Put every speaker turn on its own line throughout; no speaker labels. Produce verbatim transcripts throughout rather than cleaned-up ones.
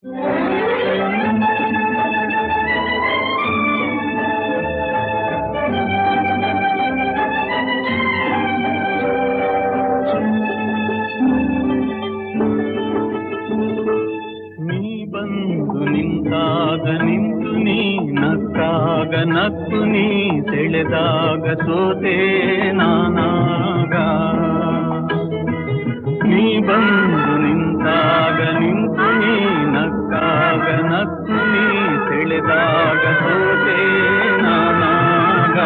ನಿಂತಾಗ ನಿಂತು ನೀ ನಕ್ಕಾಗ ನಕ್ಕು ನೀ ಸೆಳೆದಾಗ ಸೋತೆ ನಾನಾಗ ನೀ ಬಂದು ನಿಂತಾಗ ನಿಂತು ನೀ ನಕ್ಕಾಗ ನಕ್ಕು ನೀ ಸೆಳೆದಾಗ ಸೋತೆ ನಾನಾಗ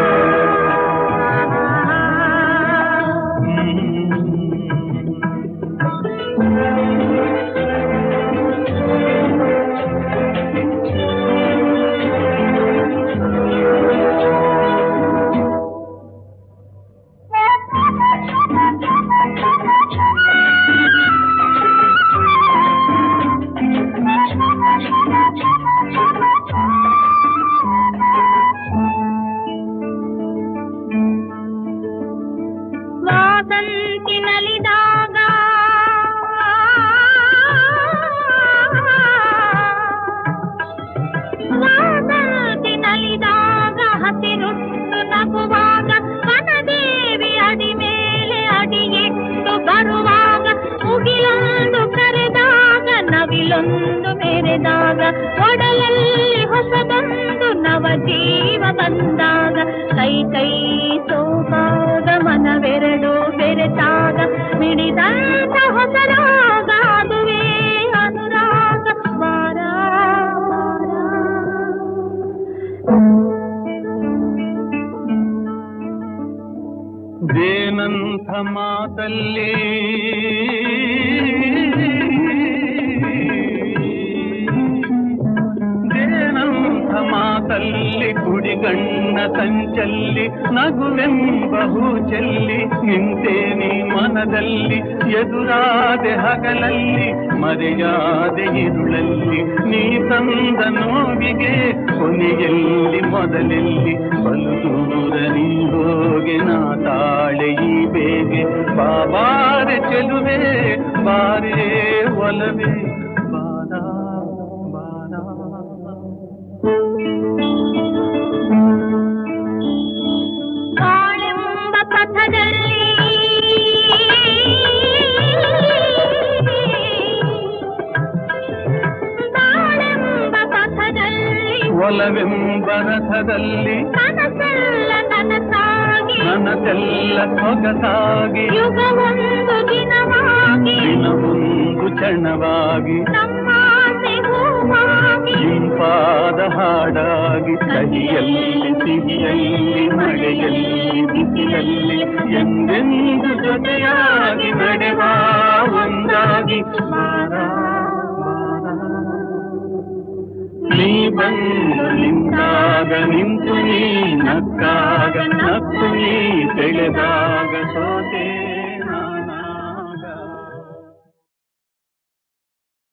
ವಾಸಂತಿನಲಿದಾಗ ವಾಸಂತಿನಲಿದಾಗ ಹಸಿರುಟ್ಟು ನಗುವಾಗ ವನದೇವಿ ಅಡಿ ಮೇಲೆ ಅಡಿಯಿಟ್ಟು ಬರುವಾಗ ಮುಗಿಲೊಂದು ಕರೆದಾಗ ನವಿಲೊಂದು ಮೆರೆದಾಗ ಒಡಲಲ್ಲಿ ಹೊಸದೊಂದು ನವ ಜೀವ ಬಂದಾಗ ಕೈ ಕೈ ಸೋಪಾದ ಮನವೆರಡು ಬೆರೆತಾಗ ಮಿಡಿದಂತ ಹೊಸರಾಗ ಅದುವೇ ಅನುರಾಗ ವಾರ
ಜೇನಂಥ ಮಾತಲ್ಲಿ ಜೇನಂಥ ಮಾತಲ್ಲಿ ಕುಡಿಗಣ್ಣ ಸಂಚಲ್ಲಿ ನಗುವೆಂಬ ಹೂ ಚೆಲ್ಲಿ ನಿಂತೇನಿ ಮನದಲ್ಲಿ ಎದುರಾದೆ ಹಗಲಲ್ಲಿ ಮರೆಯಾದೆ ಇರುಳಲ್ಲಿ ನೀ ತಂದ ನೋವಿಗೆ ಕೊನೆಯಲ್ಲಿ ಮೊದಲೆಲ್ಲಿ ಬಲು ದೂರ ನೀ ಹೋಗೆ ನಾ ತಾಳೆ ಈ ಬೇಗೆ ಬಾಬಾರೆ ಚೆಲುವೆ ಬಾರೇ ಒಲವೇ ಬಾರ ಬಾರ
ಬಾಳೆಂಬ ಪಥದಲ್ಲಿ ಬಾಳೆಂಬ ಪಥದಲ್ಲಿ
ಒಲವೆಂಬ ರಥದಲ್ಲಿ
ಕನಸೆಲ್ಲ ನನಸಾಗಿ
ನನಸೆಲ್ಲ ಸೊಗಸಾಗಿ
ಯುಗವೊಂದು ದಿನವಾಗಿ
ದಿನವೊಂದು ಕ್ಷಣವಾಗಿ
ನಮ್ಮಾಸೆ ಹೂವಾಗಿ
ಇಂಪಾದ ಹಾಡಾಗಿ ಕಹಿಯಲ್ಲಿ ಸಿಹಿಯಲ್ಲಿ ಮಳೆಯಲ್ಲಿ ಬಿಸಿಲಲ್ಲಿ ಎಂದೆಂದು ಜೊತೆಯಾಗಿ ನಡೆವ ಒಂದಾಗಿ ಬಾರ ನೀ ಬಂದು ನಿಂತಾಗ ನಿಂತು ನೀ ನಕ್ಕಾಗ ನಕ್ಕು ನೀ ಬೆಳೆದಾಗ ಸೋತೆ